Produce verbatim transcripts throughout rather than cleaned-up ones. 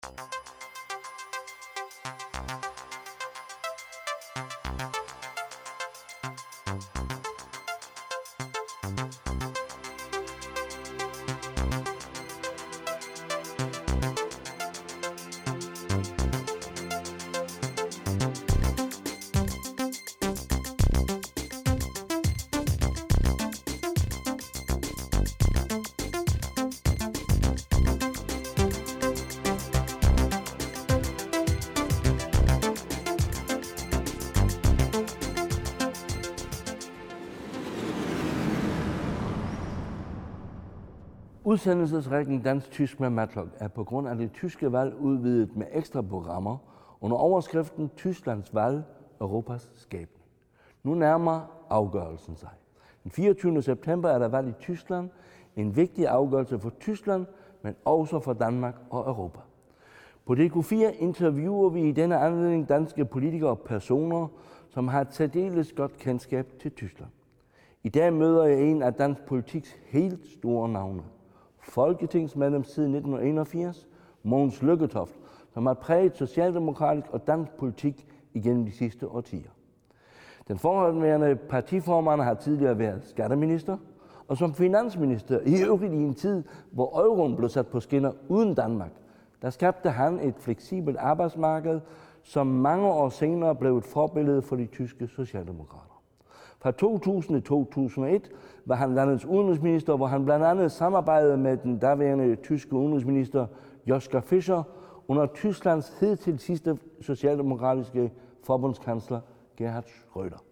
Udsendelsesrækken Dansk-Tysk med Matlock er på grund af det tyske valg udvidet med ekstra programmer under overskriften Tysklands valg, Europas skæbne. Nu nærmer afgørelsen sig. Den fireogtyvende september er der valg i Tyskland. En vigtig afgørelse for Tyskland, men også for Danmark og Europa. På D K fire interviewer vi i denne anledning danske politikere og personer, som har et særdeles godt kendskab til Tyskland. I dag møder jeg en af dansk politiks helt store navne. Folketingsmedlem siden nitten enogfirs, Mogens Lykketoft, som har præget socialdemokratisk og dansk politik igennem de sidste årtier. Den forhenværende partiformand har tidligere været skatteminister, og som finansminister i øvrigt i en tid, hvor euroen blev sat på skinner uden Danmark, der skabte han et fleksibelt arbejdsmarked, som mange år senere blev et forbillede for de tyske socialdemokrater. Fra to tusind til to tusind og et var han landets udenrigsminister, hvor han blandt andet samarbejdede med den daværende tyske udenrigsminister Joschka Fischer under Tysklands hidtil sidste socialdemokratiske forbundskansler Gerhard Schröder.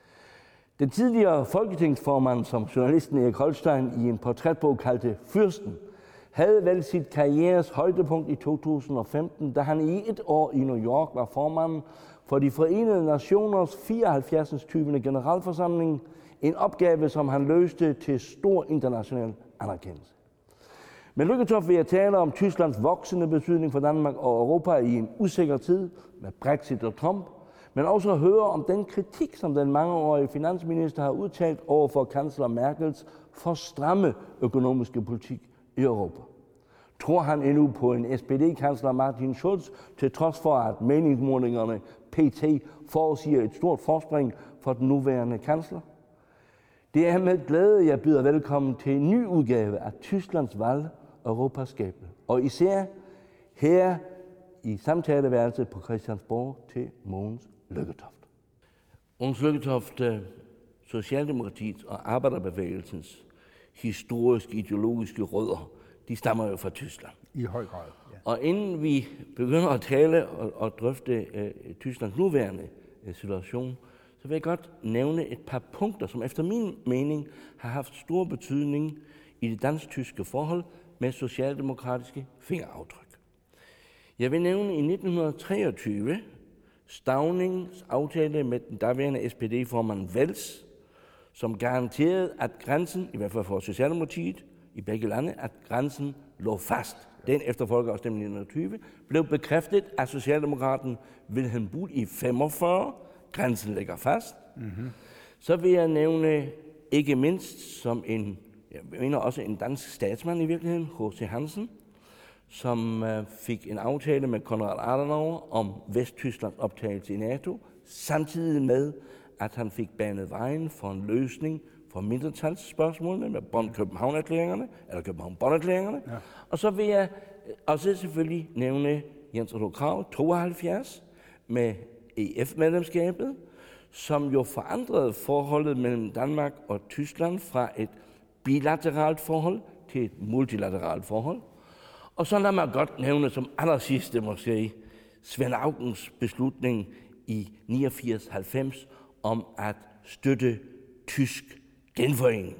Den tidligere folketingsformand, som journalisten Erik Holstein i en portrætbog kaldte Fyrsten, havde vel sit karrieres højdepunkt i to tusind og femten, da han i et år i New York var formanden for de Forenede Nationers fireoghalvfjerds tyvende generalforsamling, en opgave, som han løste til stor international anerkendelse. Med Lykketoft vil jeg tale om Tysklands voksende betydning for Danmark og Europa i en usikker tid med Brexit og Trump, men også høre om den kritik, som den mangeårige finansminister har udtalt over for kansler Merkels for stramme økonomiske politik i Europa. Tror han endnu på en S P D-kansler Martin Schulz, til trods for at meningsmålingerne P T forudsiger et stort forspring for den nuværende kansler? Det er med glæde, jeg byder velkommen til en ny udgave af Tysklands valg, Europas skæbne. Og især her i samtaleværelset på Christiansborg til Mogens Lykketoft. Mogens Lykketoft, Socialdemokratiet og Arbejderbevægelsens historiske, ideologiske rødder, de stammer jo fra Tyskland. I høj grad, ja. Og inden vi begynder at tale og, og drøfte uh, Tysklands nuværende uh, situation, så vil jeg godt nævne et par punkter, som efter min mening har haft stor betydning i det dansk-tyske forhold med socialdemokratiske fingeraftryk. Jeg vil nævne i nitten treogtyve Staunings aftale med den daværende S P D-formand Wels, som garanterede, at grænsen, i hvert fald for Socialdemokratiet i begge lande, at grænsen lå fast. Den efter folkeafstemningen i nitten tyve blev bekræftet af socialdemokraten Wilhelm Buhl i femogfyrre. Grænsen ligger fast. Mm-hmm. Så vil jeg nævne ikke mindst som en, jeg mener også en dansk statsmand i virkeligheden, H C Hansen, som øh, fik en aftale med Konrad Adenauer om Vesttysklands optagelse i NATO, samtidig med, at han fik banet vejen for en løsning for mindretalsspørgsmålene med Bonn-København-erklæringerne, eller København-Bonn-erklæringerne. Ja. Og så vil jeg også selvfølgelig nævne Jens Otto Krag, tooghalvfjerds, med E F-medlemskabet, som jo forandrede forholdet mellem Danmark og Tyskland fra et bilateralt forhold til et multilateralt forhold. Og så lad mig godt nævne som allersidste måske Svend Augens beslutning i niogfirs halvfems om at støtte tysk genforening.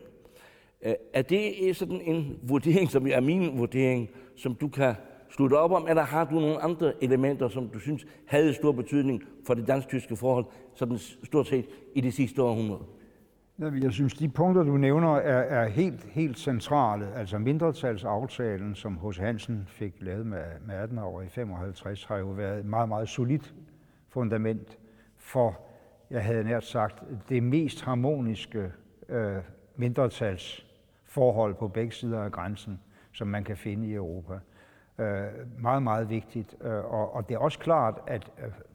Er det sådan en vurdering, som er min vurdering, som du kan slutte op om, eller har du nogle andre elementer, som du synes havde stor betydning for det dansk-tyske forhold, sådan stort set i det sidste århundrede? Jeg synes, de punkter, du nævner, er, er helt, helt centrale. Altså mindretalsaftalen, som H C Hansen fik lavet med, med Adenauer i femoghalvtreds, har jo været et meget, meget solidt fundament for, jeg havde nært sagt, det mest harmoniske øh, mindretalsforhold på begge sider af grænsen, som man kan finde i Europa. Meget, meget vigtigt. Og, og det er også klart, at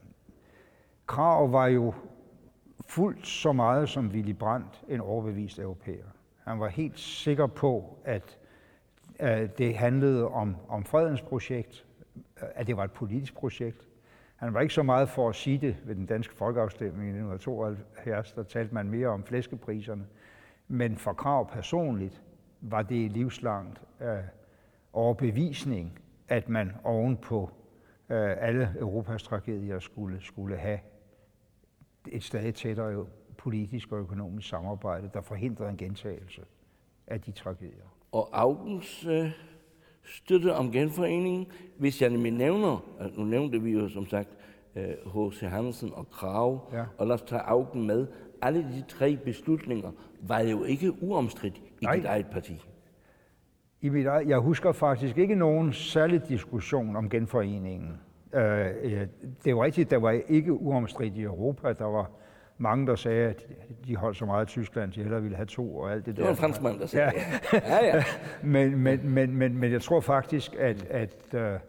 Krag var jo fuldt så meget som Willy Brandt en overbevist europæer. Han var helt sikker på, at, at det handlede om, om fredens projekt, at det var et politisk projekt. Han var ikke så meget for at sige det ved den danske folkeafstemning i nitten tooghalvfjerds, der talte man mere om flæskepriserne. Men for Krag personligt var det livslangt øh, overbevisning, at man ovenpå øh, alle Europas tragedier skulle, skulle have et stadig tættere politisk og økonomisk samarbejde, der forhindrede en gentagelse af de tragedier. Og Augens øh, støtte om genforeningen, hvis jeg nemlig nævner, nu nævnte vi jo som sagt H C Hansen og Krag, ja. Og lad os tage Augen med. Alle de tre beslutninger var jo ikke uomstridt i Nej. dit eget parti. I mit eget, jeg husker faktisk ikke nogen særlig diskussion om genforeningen. Øh, det var rigtigt, der var ikke uomstridt i Europa. Der var mange, der sagde, at de holdt så meget af Tyskland, de hellere ville have to og alt det, det der. Det var en franskmand, der sagde ja. ja, ja. men, men, men, men, men jeg tror faktisk, at, at uh,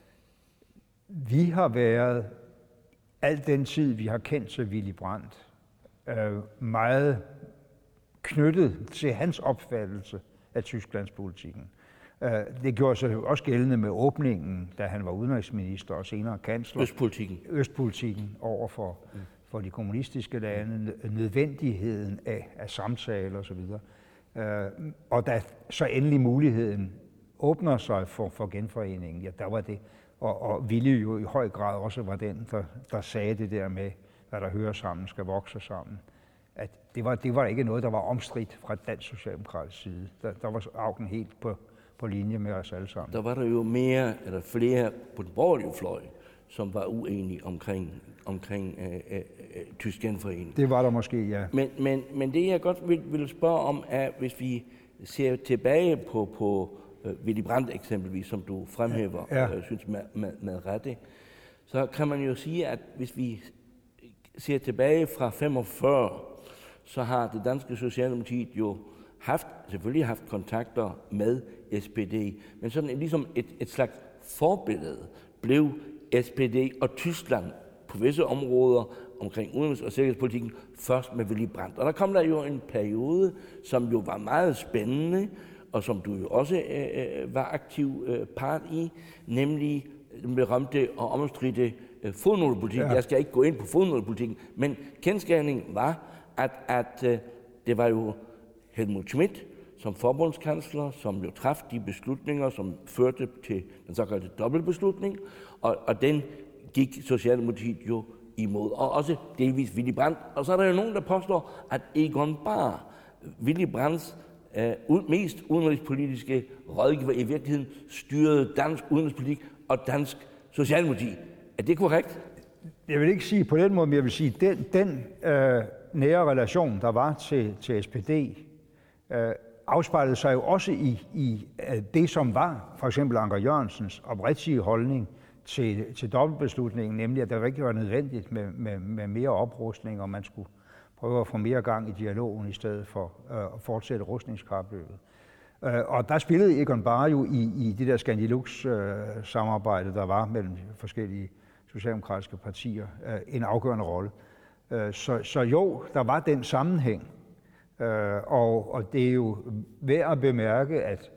vi har været, al den tid, vi har kendt til Willy Brandt, uh, meget knyttet til hans opfattelse af Tysklandspolitikken. Uh, det gjorde sig også gældende med åbningen, da han var udenrigsminister og senere kansler. Østpolitikken. Østpolitikken over for, mm. for de kommunistiske lande, nødvendigheden af, af samtaler osv. Uh, og da så endelig muligheden åbner sig for, for genforeningen, ja, der var det. Og, og Willy jo i høj grad også var den, der, der sagde det der med, hvad der hører sammen, skal vokse sammen. At det var, det var ikke noget, der var omstridt fra dansk socialdemokratisk side. Der, der var Augen helt på, på linje med os alle sammen. Der var der jo mere eller flere på den borgerlige fløj, som var uenige omkring, omkring øh, øh, tysk genforening. Det var der måske, ja. Men, men, men det, jeg godt vil, vil spørge om, er, hvis vi ser tilbage på, på uh, Willy Brandt eksempelvis, som du fremhæver, ja. øh, synes med, med, med rette, så kan man jo sige, at hvis vi ser tilbage fra femogfyrre, så har det danske Socialdemokratiet jo haft, selvfølgelig haft kontakter med S P D, men sådan ligesom et, et slags forbillede blev S P D og Tyskland på visse områder omkring udenrigs- og sikkerhedspolitikken først med Willy Brandt. Og der kom der jo en periode, som jo var meget spændende, og som du jo også øh, var aktiv øh, part i, nemlig den berømte og omstridte øh, fodnotepolitik. Ja. Jeg skal ikke gå ind på fodnotepolitikken, men kendsgerningen var, at, at øh, det var jo Helmut Schmidt som forbundskansler, som jo traf de beslutninger, som førte til den såkaldte dobbeltbeslutning, og, og den gik Socialdemokratiet jo imod, og også delvis Willy Brandt. Og så er der jo nogen, der påstår, at Egon Bahr, Willy Brandts øh, mest udenrigspolitiske rådgiver, i virkeligheden styrede dansk udenrigspolitik og dansk Socialdemokrati. Er det korrekt? Jeg vil ikke sige på den måde, men jeg vil sige, at den, den øh, nære relation, der var til, til S P D, øh, afspejlede sig jo også i, i øh, det, som var for eksempel Anker Jørgensens oprigtige holdning til, til dobbeltbeslutningen, nemlig at det ikke var nødvendigt med, med, med mere oprustning, og man skulle prøve at få mere gang i dialogen i stedet for øh, at fortsætte rustningskapløbet. Øh, og der spillede Egon Bahr jo i, i det der Scandilux-samarbejde, øh, der var mellem forskellige socialdemokratiske partier, øh, en afgørende rolle. Øh, så, så jo, der var den sammenhæng, øh, og, og det er jo værd at bemærke, at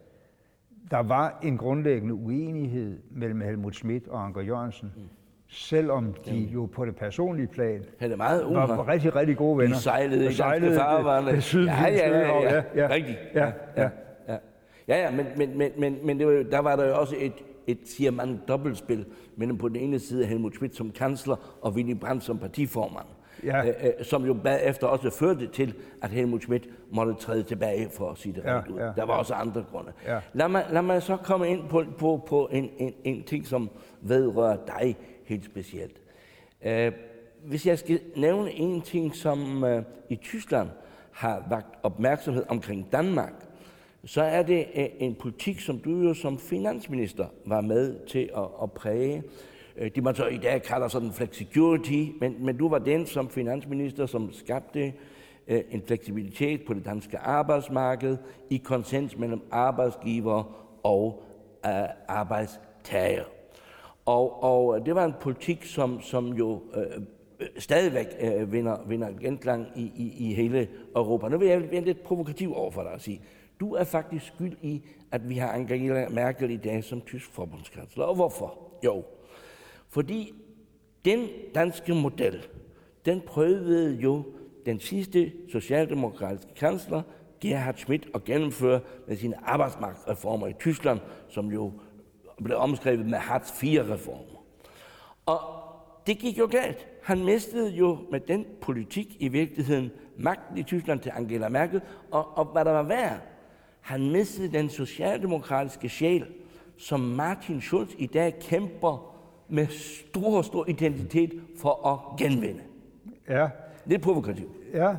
der var en grundlæggende uenighed mellem Helmut Schmidt og Anker Jørgensen, mm. selvom de jo på det personlige plan det meget var rigtig, rigtig gode venner. De sejlede i danske farvande. Det, det ja, ja, ja, ja, ja, ja. Rigtigt. Ja, ja. ja, ja, ja men, men, men, men, men det var jo, der var der jo også et, et siger man, dobbeltspil mellem på den ene side Helmut Schmidt som kansler og Willy Brandt som partiformand. Ja. Øh, som jo bagefter også førte til, at Helmut Schmidt måtte træde tilbage for at sige det ja, rent ud. Ja, der var ja. også andre grunde. Ja. Lad, mig, lad mig så komme ind på, på, på en, en, en ting, som vedrører dig helt specielt. Øh, hvis jeg skal nævne en ting, som øh, i Tyskland har vakt opmærksomhed omkring Danmark, så er det øh, en politik, som du jo som finansminister var med til at, at præge. Det man så i dag kalder sådan flexicurity, men, men du var den som finansminister, som skabte øh, en fleksibilitet på det danske arbejdsmarked i konsens mellem arbejdsgiver og øh, arbejdstager. tage. Og, og det var en politik, som, som jo øh, stadigvæk øh, vinder, vinder genklang i, i, i hele Europa. Nu vil jeg være lidt provokativ over for dig at sige, du er faktisk skyld i, at vi har Angela Merkel i dag som tysk forbundskansler. Og hvorfor? Jo, fordi den danske model, den prøvede jo den sidste socialdemokratiske kansler, Gerhard Schmidt, at gennemføre med sine arbejdsmarkedsreformer i Tyskland, som jo blev omskrevet med Hartz fire-reformer. Og det gik jo galt. Han mistede jo med den politik i virkeligheden magten i Tyskland til Angela Merkel, og, og hvad der var værd, han mistede den socialdemokratiske sjæl, som Martin Schulz i dag kæmper med stor, stor identitet for at genvinde. Ja. Lidt provokativt. Ja.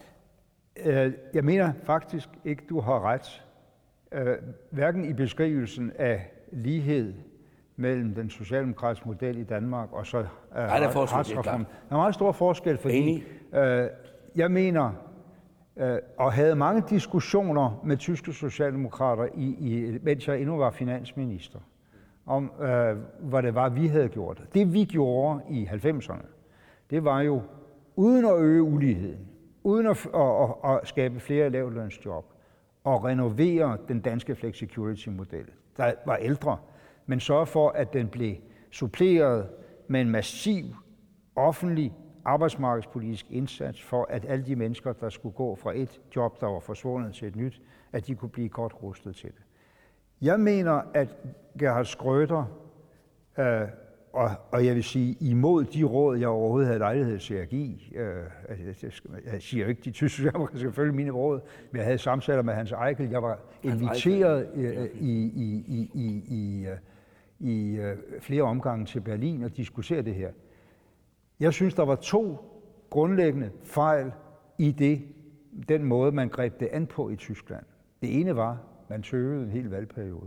Jeg mener faktisk ikke, du har ret. Hverken i beskrivelsen af lighed mellem den socialdemokratiske model i Danmark og så uh, retsreformen. Der er meget stor forskel, fordi uh, jeg mener, uh, og havde mange diskussioner med tyske socialdemokrater, i, i, mens jeg endnu var finansminister, om uh, hvad det var, vi havde gjort. Det vi gjorde i halvfemserne, det var jo, uden at øge uligheden, uden at, at, at, at skabe flere lavtlønsjob, og renovere den danske flexicurity-model, der var ældre, men sørge for, at den blev suppleret med en massiv offentlig arbejdsmarkedspolitisk indsats for, at alle de mennesker, der skulle gå fra et job, der var forsvundet, til et nyt, at de kunne blive godt rustet til det. Jeg mener, at Gerhard Schröder, øh, og, og jeg vil sige, imod de råd, jeg overhovedet havde lejlighed til at give, øh, jeg siger jo ikke, de tyske socialdemokrater skal følge mine råd, men jeg havde samtaler med Hans Eichel, jeg var inviteret øh, i, i, i, i, i, i øh, flere omgange til Berlin og diskutere det her. Jeg synes, der var to grundlæggende fejl i det, den måde, man greb det an på i Tyskland. Det ene var, man tøvede en hel valgperiode.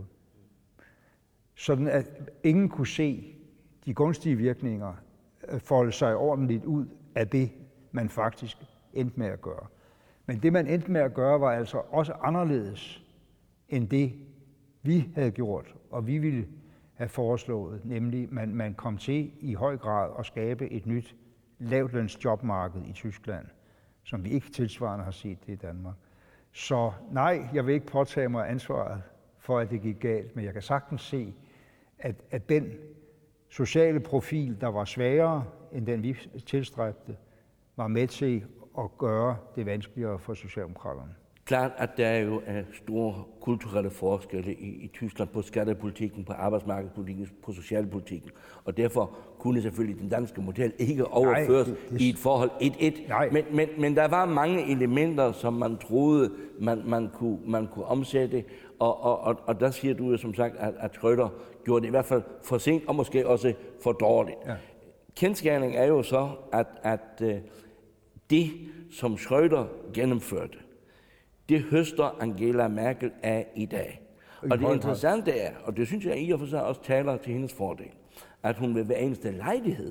Sådan at ingen kunne se de gunstige virkninger folde sig ordentligt ud af det, man faktisk endte med at gøre. Men det, man endte med at gøre, var altså også anderledes end det, vi havde gjort, og vi ville have foreslået, nemlig man, man kom til i høj grad at skabe et nyt lavtlønsjobmarked i Tyskland, som vi ikke tilsvarende har set det i Danmark. Så nej, jeg vil ikke påtage mig ansvaret for, at det gik galt, men jeg kan sagtens se, at, at den sociale profil, der var svagere end den, vi tilstræbte, var med til at gøre det vanskeligere for socialdemokraterne. Klart, at der er jo store kulturelle forskelle i, i Tyskland på skattepolitikken, på arbejdsmarkedspolitikken, på socialpolitikken, og derfor kunne selvfølgelig den danske model ikke overføres Nej, det, det... i et forhold et et. Men, men, men der var mange elementer, som man troede, man, man, kunne, man kunne omsætte, og, og, og, og der siger du jo som sagt, at, at Schröder gjorde det i hvert fald for sent, og måske også for dårligt. Ja. Kendsgerningen er jo så, at, at uh, det, som Schröder gennemførte, det høster Angela Merkel af i dag. Og det interessante er, og det synes jeg i og for sig også taler til hendes fordel, at hun ved hver eneste lejlighed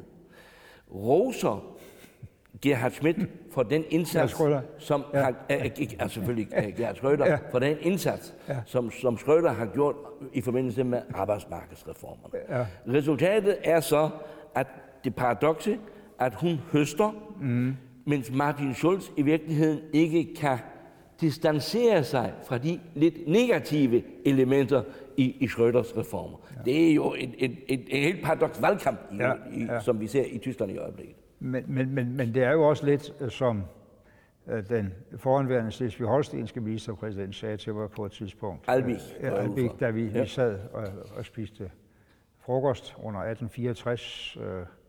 roser Gerhard Schmidt for den indsats, ja, som ja. har, ikke er selvfølgelig Gerhard Schröder, ja. for den indsats, ja. som, som Schröder har gjort i forbindelse med arbejdsmarkedsreformerne. Ja. Resultatet er så, at det paradokse, at hun høster, mm. mens Martin Schulz i virkeligheden ikke kan distancere sig fra de lidt negative elementer i, i Schröders reformer. Ja. Det er jo en, en, en, en helt paradoks valgkamp, i, ja, i, ja. som vi ser i Tyskland i øjeblikket. Men, men, men, men det er jo også lidt, som uh, den foranværende slesvig-holstenske ministerpræsident sagde til mig på et tidspunkt. Albig. Uh, Albig, da vi, ja. vi sad og, og spiste frokost under atten fireogtres, uh,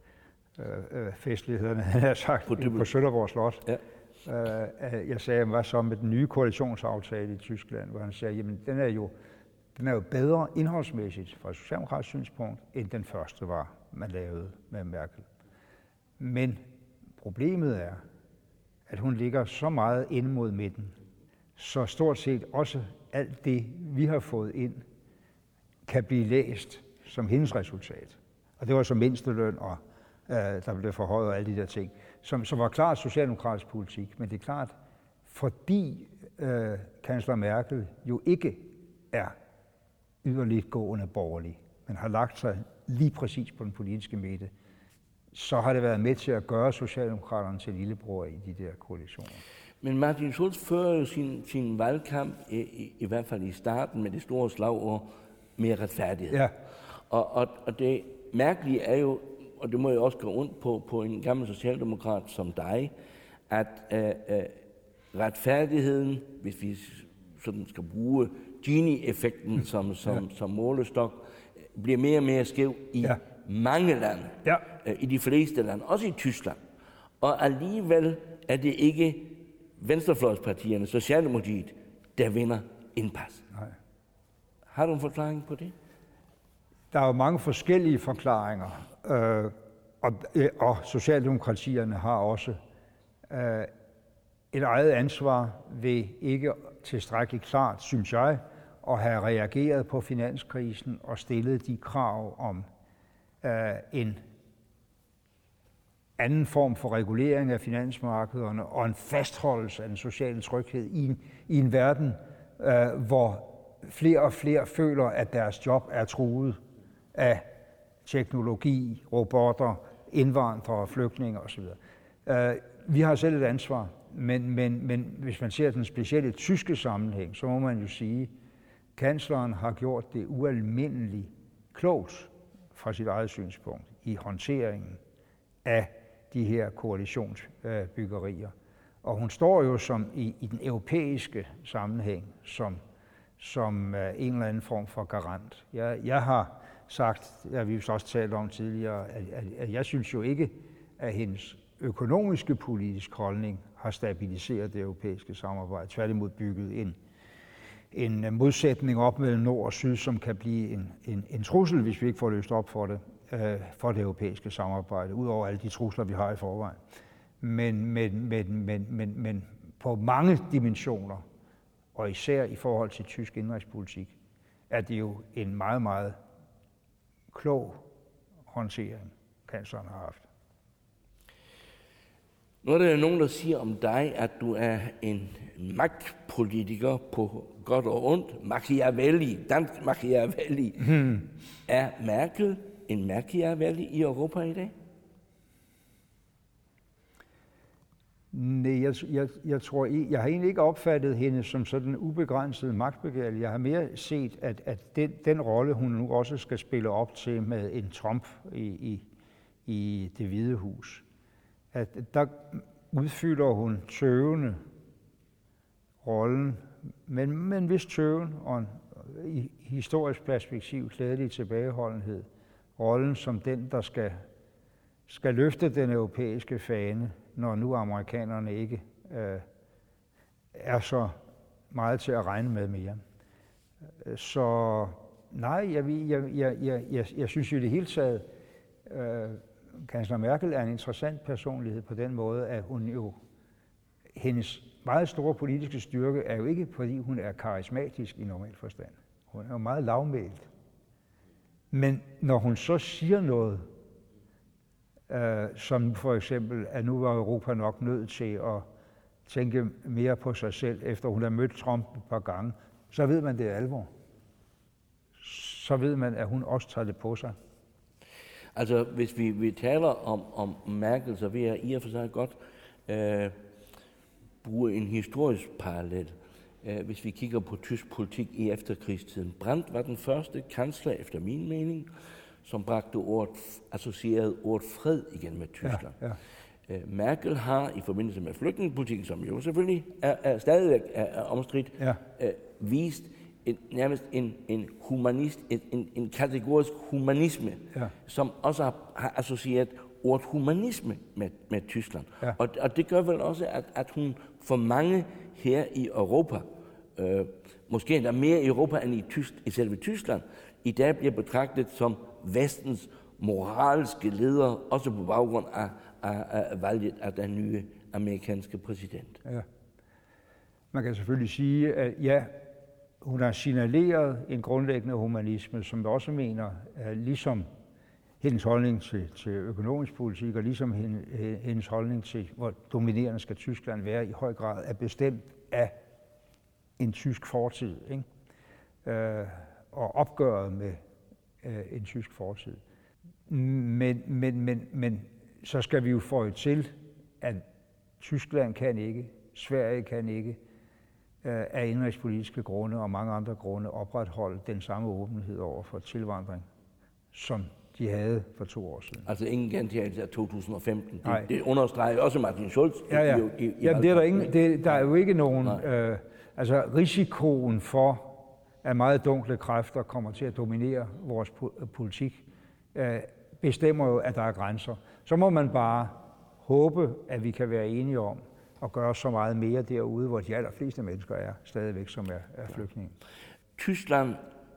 uh, festlighederne, han havde sagt, på, på Sønderborg Slot. Ja. Uh, jeg sagde, hvad så med den nye koalitionsaftale i Tyskland, hvor han sagde, jamen den er jo, den er jo bedre indholdsmæssigt fra et socialdemokratisk synspunkt, end den første var, man lavede med Merkel. Men problemet er, at hun ligger så meget inde mod midten, så stort set også alt det, vi har fået ind, kan blive læst som hendes resultat. Og det var så mindsteløn, og uh, der blev forhøjet og alle de der ting, som, som var klart socialdemokratisk politik. Men det er klart, fordi uh, kansler Merkel jo ikke er yderligt gående borgerlig, men har lagt sig lige præcis på den politiske midte, så har det været med til at gøre Socialdemokraterne til lillebror i de der koalitioner. Men Martin Schulz fører jo sin, sin valgkamp, i, i, i hvert fald i starten, med det store slagord, mere retfærdighed. Ja. Og, og, og det mærkelige er jo, og det må jeg også gå rundt på, på en gammel socialdemokrat som dig, at øh, øh, retfærdigheden, hvis vi sådan skal bruge Gini-effekten som, som, ja. som målestok, bliver mere og mere skæv i ja. mange lande, ja. øh, i de fleste lande, også i Tyskland. Og alligevel er det ikke venstrefløjspartierne, Socialdemokratiet, der vinder indpas. Nej. Har du en forklaring på det? Der er jo mange forskellige forklaringer, øh, og, og Socialdemokratierne har også øh, et eget ansvar ved ikke tilstrækkeligt klart, synes jeg, at have reageret på finanskrisen og stillet de krav om øh, en anden form for regulering af finansmarkederne og en fastholdelse af den sociale tryghed i en, i en verden, øh, hvor flere og flere føler, at deres job er truet af teknologi, robotter, indvandrere, flygtninge osv. Øh, vi har selv et ansvar, men, men, men hvis man ser den specielle tyske sammenhæng, så må man jo sige, at kansleren har gjort det ualmindeligt klogt fra sit eget synspunkt i håndteringen af de her koalitionsbyggerier. Og hun står jo som i, i den europæiske sammenhæng som, som uh, en eller anden form for garant. Jeg, jeg har sagt, det har vi jo også talt om tidligere, at, at, at jeg synes jo ikke, at hendes økonomiske politiske holdning har stabiliseret det europæiske samarbejde. Tværtimod bygget en, en modsætning op mellem nord og syd, som kan blive en, en, en trussel, hvis vi ikke får løst op for det. For det europæiske samarbejde, udover alle de trusler, vi har i forvejen. Men, men, men, men, men, men på mange dimensioner, og især i forhold til tysk indrigspolitik, er det jo en meget, meget klog håndtering, kansleren har haft. Nu er der jo nogen, der siger om dig, at du er en magtpolitiker på godt og ondt. Machiavelli, dansk Machiavelli. Hmm. Er Merkel en Machiavelli i Europa i dag? Nej, jeg, jeg, jeg tror ikke, jeg har egentlig ikke opfattet hende som sådan en ubegrænset magtbegærlig. Jeg har mere set, at, at den, den rolle, hun nu også skal spille op til med en Trump i, i, i Det Hvide Hus, at der udfylder hun tøvende rollen, men med en vis tøven og en, i historisk perspektiv klædelig tilbageholdenhed, rollen som den, der skal, skal løfte den europæiske fane, når nu amerikanerne ikke øh, er så meget til at regne med mere. Så nej, jeg, jeg, jeg, jeg, jeg, jeg synes jo i det hele taget, øh, kansler Merkel er en interessant personlighed på den måde, at hun jo, hendes meget store politiske styrke er jo ikke, fordi hun er karismatisk i normal forstand. Hun er jo meget lavmælt. Men når hun så siger noget, øh, som for eksempel, at nu var Europa nok nødt til at tænke mere på sig selv, efter hun har mødt Trump et par gange, så ved man, det er alvor. Så ved man, at hun også tager det på sig. Altså, hvis vi, vi taler om, om Merkel, så vil jeg i og for sig godt øh, bruge en historisk parallel. Uh, hvis vi kigger på tysk politik i efterkrigstiden. Brandt var den første kansler, efter min mening, som bragte ordet, associerede ordet fred igen med Tyskland. Ja, ja. Uh, Merkel har i forbindelse med flygtningepolitikken, som jo selvfølgelig er, er stadigvæk er, er omstridt, ja. uh, vist en, nærmest en, en humanist, en, en, en kategorisk humanisme, ja. Som også har, har associeret ordet humanisme med, med Tyskland. Ja. Og, og det gør vel også, at, at hun for mange her i Europa, øh, måske endda mere i Europa end i, Tysk, i selve Tyskland, i dag bliver betragtet som vestens moralske leder, også på baggrund af, af, af valget af den nye amerikanske præsident. Ja. Man kan selvfølgelig sige, at ja, hun har signaleret en grundlæggende humanisme, som jeg også mener, at ligesom hendes holdning til, til økonomisk politik, og ligesom hendes holdning til, hvor dominerende skal Tyskland være, i høj grad er bestemt af en tysk fortid, ikke? Øh, og opgøret med øh, en tysk fortid. Men, men, men, men så skal vi jo føje til, at Tyskland kan ikke, Sverige kan ikke, øh, af indrigspolitiske grunde og mange andre grunde opretholde den samme åbenhed over for tilvandring, som de havde for to år siden. Altså ingen gentagelse af to tusind og femten. Nej. Det, det understreger også Martin Schulz. Ja, ja. I, i, i Jamen, det er der, ingen, det, der er jo ikke nogen... Øh, altså risikoen for, at meget dunkle kræfter kommer til at dominere vores politik, øh, bestemmer jo, at der er grænser. Så må man bare håbe, at vi kan være enige om at gøre så meget mere derude, hvor de allerfleste mennesker er stadigvæk, som er, er flygtninge. Tyskland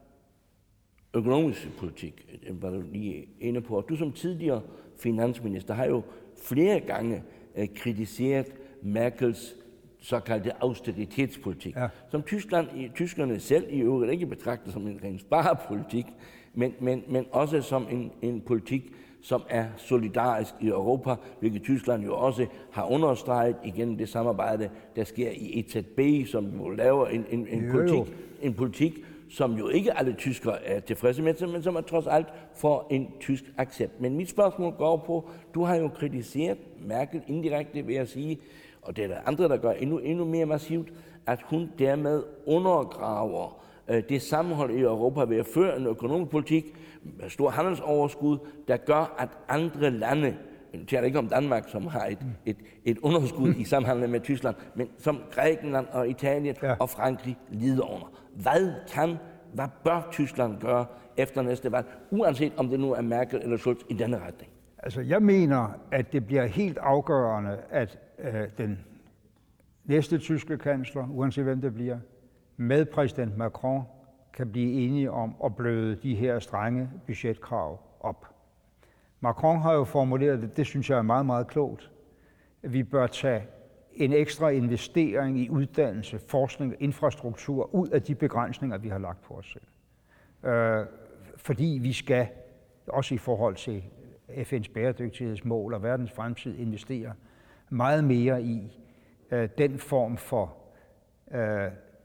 økonomisk politik, var du lige inde på. Du som tidligere finansminister har jo flere gange eh, kritiseret Merkels såkaldte austeritetespolitik, ja. Som Tyskland, tyskerne selv i øvrigt ikke betragter som en ren sparepolitik, men, men, men også som en, en politik, som er solidarisk i Europa, hvilket Tyskland jo også har understreget igennem det samarbejde, der sker i E Z B, som jo laver en, en, en, jo, politik, jo. en politik, som jo ikke alle tyskere er tilfredse med, men som er trods alt for en tysk accept. Men mit spørgsmål går på, du har jo kritiseret Merkel indirekte ved at sige, og det er der andre, der gør endnu, endnu mere massivt, at hun dermed undergraver øh, det sammenhold i Europa ved at føre en økonomisk politik med stor handelsoverskud, der gør, at andre lande, jeg taler ikke om Danmark, som har et, et, et underskud i samhandel med Tyskland, men som Grækenland og Italien ja. og Frankrig lider under. Hvad kan, hvad bør Tyskland gøre efter næste valg, uanset om det nu er Merkel eller Schulz i denne retning? Altså, jeg mener, at det bliver helt afgørende, at øh, den næste tyske kansler, uanset hvem det bliver, med præsident Macron, kan blive enige om at bløde de her strenge budgetkrav op. Macron har jo formuleret det, det synes jeg er meget, meget klogt, at vi bør tage en ekstra investering i uddannelse, forskning og infrastruktur ud af de begrænsninger, vi har lagt på os selv. Øh, fordi vi skal, også i forhold til F N's bæredygtighedsmål og verdens fremtid, investere meget mere i øh, den form for øh,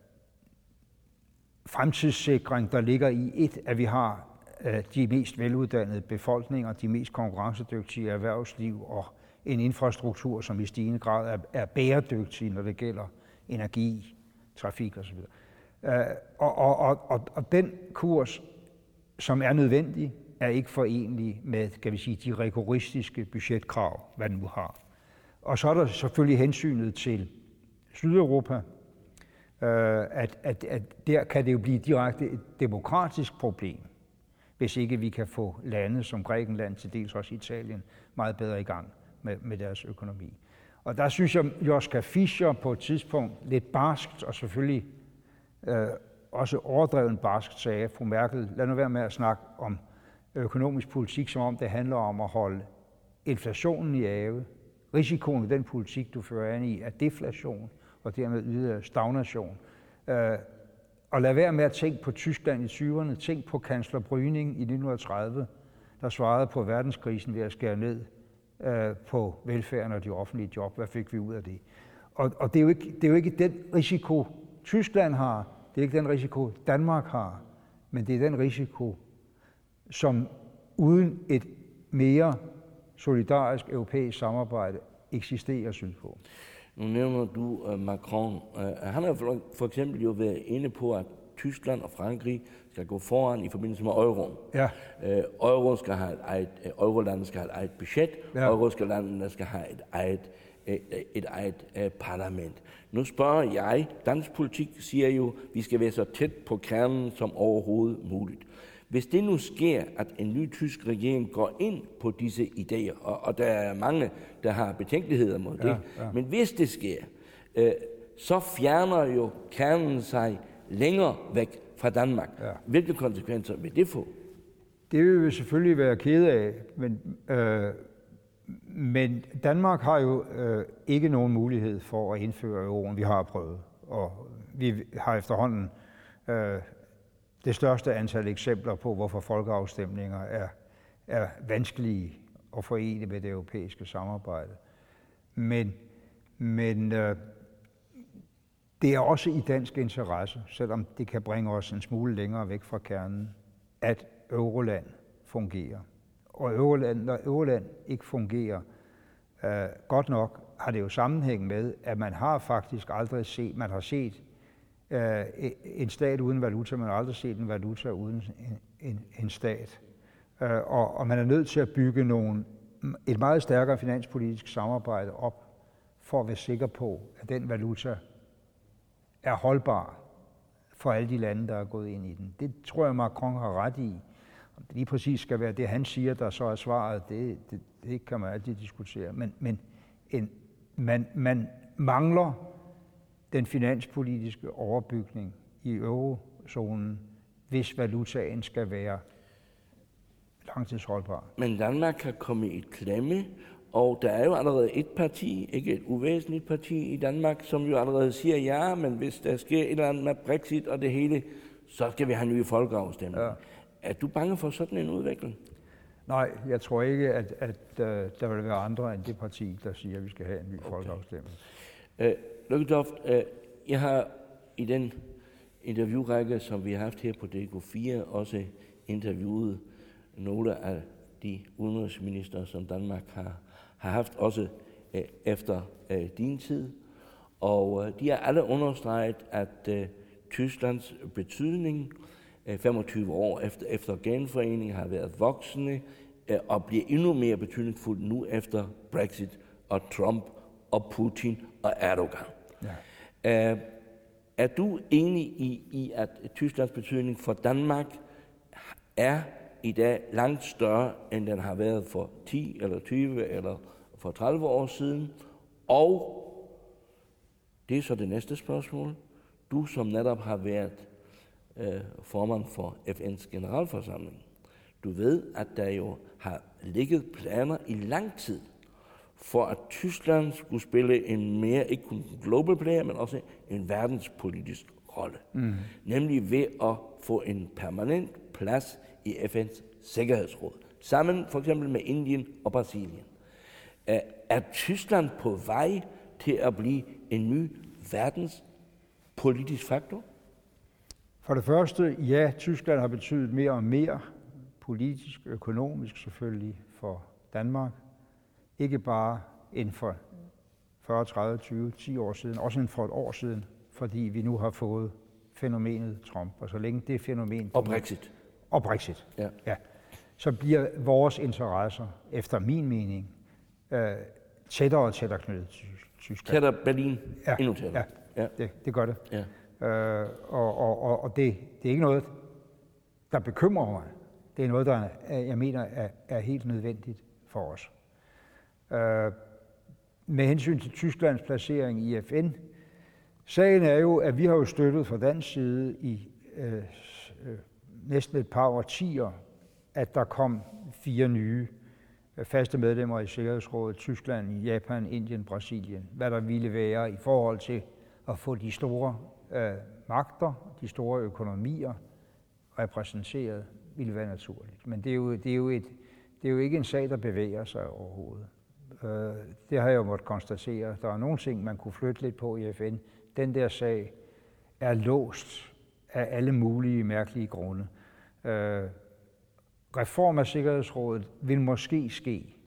fremtidssikring, der ligger i et, at vi har øh, de mest veluddannede befolkninger, de mest konkurrencedygtige erhvervsliv og en infrastruktur, som i stigende grad er, er bæredygtig, når det gælder energi, trafik osv. Øh, og, og, og, og, og den kurs, som er nødvendig, er ikke forenlig med, kan vi sige, de rigoristiske budgetkrav, hvad den nu har. Og så er der selvfølgelig hensynet til Sydeuropa, at, at, at der kan det jo blive direkte et demokratisk problem, hvis ikke vi kan få lande som Grækenland, til dels også Italien, meget bedre i gang med, med deres økonomi. Og der synes jeg, Joschka Fischer på et tidspunkt lidt barskt, og selvfølgelig øh, også overdreven barskt, sagde, fru Merkel, lad nu være med at snakke om økonomisk politik, som om det handler om at holde inflationen i ave. Risikoen ved den politik, du fører ind i, er deflation, og dermed yderligere stagnation. Øh, og lad være med at tænke på Tyskland i tyverne, tænk på kansler Brüning i nitten tredive, der svarede på verdenskrisen ved at skære ned øh, på velfærden og de offentlige job. Hvad fik vi ud af det? Og, og det, er jo ikke, det er jo ikke den risiko, Tyskland har, det er ikke den risiko, Danmark har, men det er den risiko, som uden et mere solidarisk europæisk samarbejde eksisterer sydpå. Nu nævner du uh, Macron. Uh, han har for, for eksempel jo været inde på, at Tyskland og Frankrig skal gå foran i forbindelse med euroen. Ja. Uh, euro skal have et eget, uh, eurolandene skal have et eget budget, ja. Eurolandene skal have et eget, uh, et eget uh, parlament. Nu spørger jeg, dansk politik siger jo, at vi skal være så tæt på kernen som overhovedet muligt. Hvis det nu sker, at en ny tysk regering går ind på disse idéer, og, og der er mange, der har betænkeligheder mod det, ja, ja. Men hvis det sker, øh, så fjerner jo kernen sig længere væk fra Danmark. Ja. Hvilke konsekvenser vil det få? Det vil vi selvfølgelig være kede af, men, øh, men Danmark har jo øh, ikke nogen mulighed for at indføre euroen. Vi har prøvet, og vi har efterhånden øh, det største antal eksempler på, hvorfor folkeafstemninger er, er vanskelige at forene med det europæiske samarbejde. Men, men øh, det er også i dansk interesse, selvom det kan bringe os en smule længere væk fra kernen, at Euroland fungerer. Og Euroland, når Euroland ikke fungerer øh, godt nok, har det jo sammenhæng med, at man har faktisk aldrig set, man har set øh, en stat uden valuta, man har aldrig set en valuta uden en, en, en stat. Øh, og, og man er nødt til at bygge nogle, et meget stærkere finanspolitisk samarbejde op, for at være sikker på, at den valuta er holdbar for alle de lande, der er gået ind i den. Det tror jeg, Macron har ret i. Om det lige præcis skal være det, han siger, der så er svaret, det, det, det kan man altid diskutere. Men, men en, man, man mangler den finanspolitiske overbygning i eurozonen, hvis valutaen skal være langtidsholdbar. Men Danmark kan komme i klemme, og der er jo allerede et parti, ikke et uvæsentligt parti i Danmark, som jo allerede siger ja, men hvis der sker et eller andet med Brexit og det hele, så skal vi have nye folkeafstemninger. Ja. Er du bange for sådan en udvikling? Nej, jeg tror ikke, at, at uh, der vil være andre end det parti, der siger, at vi skal have en ny okay. folkeafstemning. Uh, Lykketoft, uh, jeg har i den interviewrække, som vi har haft her på D K fire, også interviewet nogle af de udenrigsminister, som Danmark har, har haft, også uh, efter uh, din tid. Og uh, de har alle understreget, at uh, Tysklands betydning femogtyve år efter, efter genforeningen har været voksende øh, og bliver endnu mere betydningsfuld nu efter Brexit og Trump og Putin og Erdogan. Ja. Øh, er du enig i, i, at Tysklands betydning for Danmark er i dag langt større, end den har været for ti eller tyve eller for tredive år siden? Og det er så det næste spørgsmål. Du som netop har været Øh, formand for F N's generalforsamling. Du ved, at der jo har ligget planer i lang tid for, at Tyskland skulle spille en mere, ikke kun en global player, men også en verdenspolitisk rolle. Mm. Nemlig ved at få en permanent plads i F N's Sikkerhedsråd. Sammen for eksempel med Indien og Brasilien. Er, er Tyskland på vej til at blive en ny verdenspolitisk faktor? For det første, ja, Tyskland har betydet mere og mere, politisk, økonomisk selvfølgelig, for Danmark. Ikke bare inden for fyrre, tredive, tyve, ti år siden, også inden for et år siden, fordi vi nu har fået fænomenet Trump. Og så længe det fænomen... Og Brexit. Og Brexit, ja. ja. Så bliver vores interesser, efter min mening, øh, tættere og tættere knyttet til Tyskland. Tættere Berlin, ja. endnu tættere. Ja, ja. Det, det gør det. Ja. Øh, og og, og det, det er ikke noget, der bekymrer mig. Det er noget, der jeg mener er, er helt nødvendigt for os. Øh, med hensyn til Tysklands placering i F N, sagen er jo, at vi har jo støttet fra dansk side i øh, øh, næsten et par årtier, at der kom fire nye øh, faste medlemmer i Sikkerhedsrådet, Tyskland, Japan, Indien, Brasilien, hvad der ville være i forhold til at få de store øh, magter, de store økonomier repræsenteret, ville være naturligt. Men det er jo, det er jo, et, det er jo ikke en sag, der bevæger sig overhovedet. Øh, det har jeg jo måttet konstatere. Der er nogle ting, man kunne flytte lidt på i F N. Den der sag er låst af alle mulige mærkelige grunde. Øh, reform af Sikkerhedsrådet vil måske ske,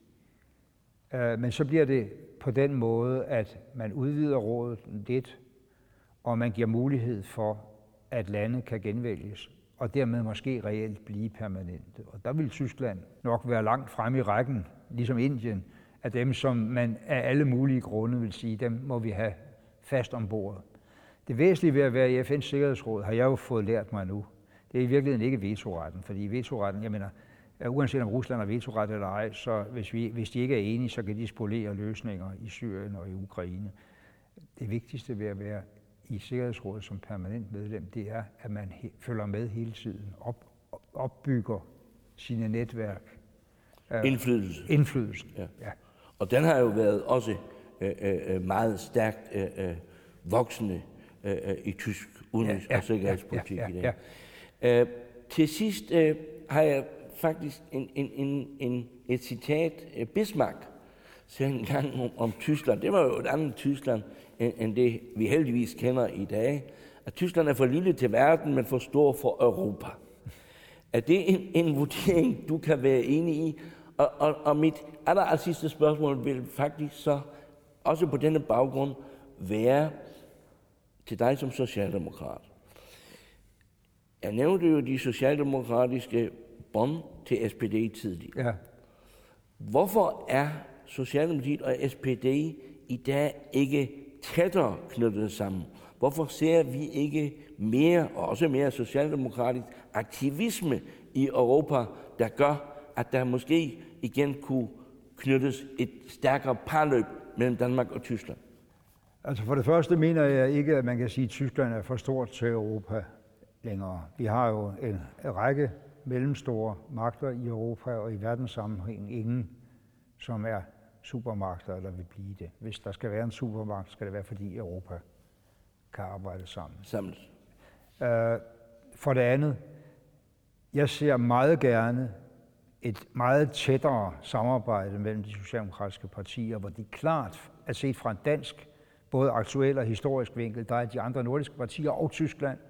øh, men så bliver det på den måde, at man udvider rådet lidt, og man giver mulighed for, at lande kan genvælges, og dermed måske reelt blive permanente. Og der vil Tyskland nok være langt fremme i rækken, ligesom Indien, af dem, som man af alle mulige grunde vil sige, dem må vi have fast ombord. Det væsentlige ved at være i F N's Sikkerhedsråd, har jeg jo fået lært mig nu, det er i virkeligheden ikke vetoretten, fordi vetoretten, jeg mener, uanset om Rusland har vetoret eller ej, så hvis, vi, hvis de ikke er enige, så kan de spolere løsninger i Syrien og i Ukraine. Det vigtigste ved at være i Sikkerhedsrådet som permanent medlem, det er, at man he- følger med hele tiden, op, opbygger sine netværk. Indflydelse. Indflydelse, ja. ja. Og den har jo været også øh, øh, meget stærkt øh, voksende øh, i tysk udenrigs- ja, ja, og sikkerhedspolitik ja, ja, ja, ja. i dag. Øh, til sidst øh, har jeg faktisk en, en, en, en, et citat. Bismarck sagde en gang om, om Tyskland. Det var jo et andet Tyskland, end, end det vi heldigvis kender i dag. At Tyskland er for lille til verden, men for stor for Europa. Er det en, en vurdering, du kan være enig i? Og, og, og mit aller, aller sidste spørgsmål vil faktisk så, også på denne baggrund, være til dig som socialdemokrat. Jeg nævnte jo de socialdemokratiske bånd til S P D tidligere. Ja. Hvorfor er Socialdemokratiet og S P D i dag ikke tættere knyttet sammen? Hvorfor ser vi ikke mere, og også mere socialdemokratisk aktivisme i Europa, der gør, at der måske igen kunne knyttes et stærkere parløb mellem Danmark og Tyskland? Altså for det første mener jeg ikke, at man kan sige, at Tyskland er for stort til Europa længere. Vi har jo en række mellemstore magter i Europa og i verdenssammenhæng ingen, som er supermagter eller vil blive det. Hvis der skal være en supermagt, skal det være, fordi Europa kan arbejde sammen. Sammen. Uh, for det andet, jeg ser meget gerne et meget tættere samarbejde mellem de socialdemokratiske partier, hvor de klart er set fra en dansk, både aktuel og historisk vinkel, der er de andre nordiske partier og Tyskland,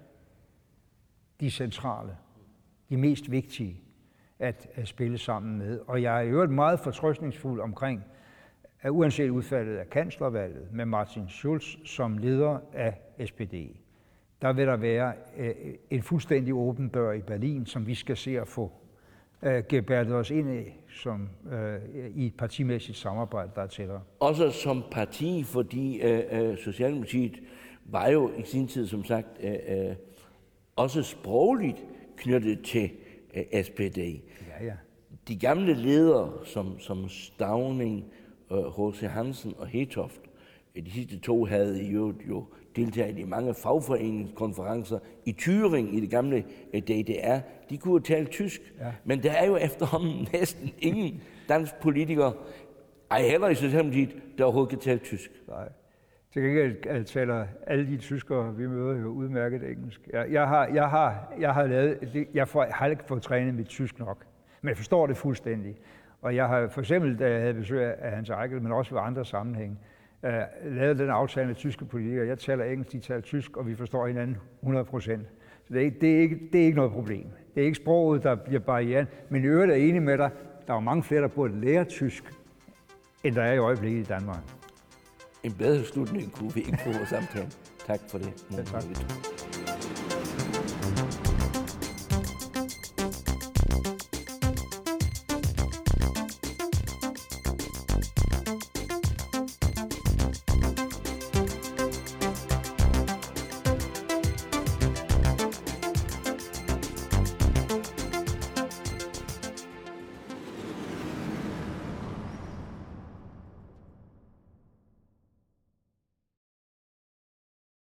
de centrale, de mest vigtige at, at spille sammen med. Og jeg er i øvrigt meget fortrøstningsfuld omkring, at uanset udfaldet af kanslervalget med Martin Schulz som leder af S P D, der vil der være øh, en fuldstændig åben dør i Berlin, som vi skal se at få øh, gebærdet os ind i, som, øh, i et partimæssigt samarbejde, der er tættere. Også som parti, fordi øh, Socialdemokratiet var jo i sin tid, som sagt, øh, øh, også sprogligt knyttet til øh, S P D. Ja, ja. De gamle ledere, som, som Stauning, H C Hansen og Hedtoft, de sidste to havde jo, jo deltaget i mange fagforeningskonferencer i Thüringen i det gamle D D R. De kunne tale tysk, ja. Men der er jo efterhånden næsten ingen dansk politiker, ej heller i Socialdemokratiet, der overhovedet kan tale tysk. Nej. Til gengæld taler alle de tyskere, vi møder, jo udmærket engelsk. Jeg, jeg, har, jeg, har, jeg har lavet, jeg får, har ikke fået trænet mit tysk nok, men jeg forstår det fuldstændig. Og jeg har for eksempel, da jeg havde besøg af Hans Eichel, men også ved andre sammenhænge, uh, lavet den aftale med tyske politikere. Jeg taler engelsk, de taler tysk, og vi forstår hinanden hundrede procent. Så det er, det, er ikke, det er ikke noget problem. Det er ikke sproget, der bliver barrieren. Men i øvrigt er jeg enig med dig, der er mange flere, der burde lære tysk, end der er i øjeblikket i Danmark. En bedre slutning kunne vi ikke få vores samtale. Tak for det. Ja, tak.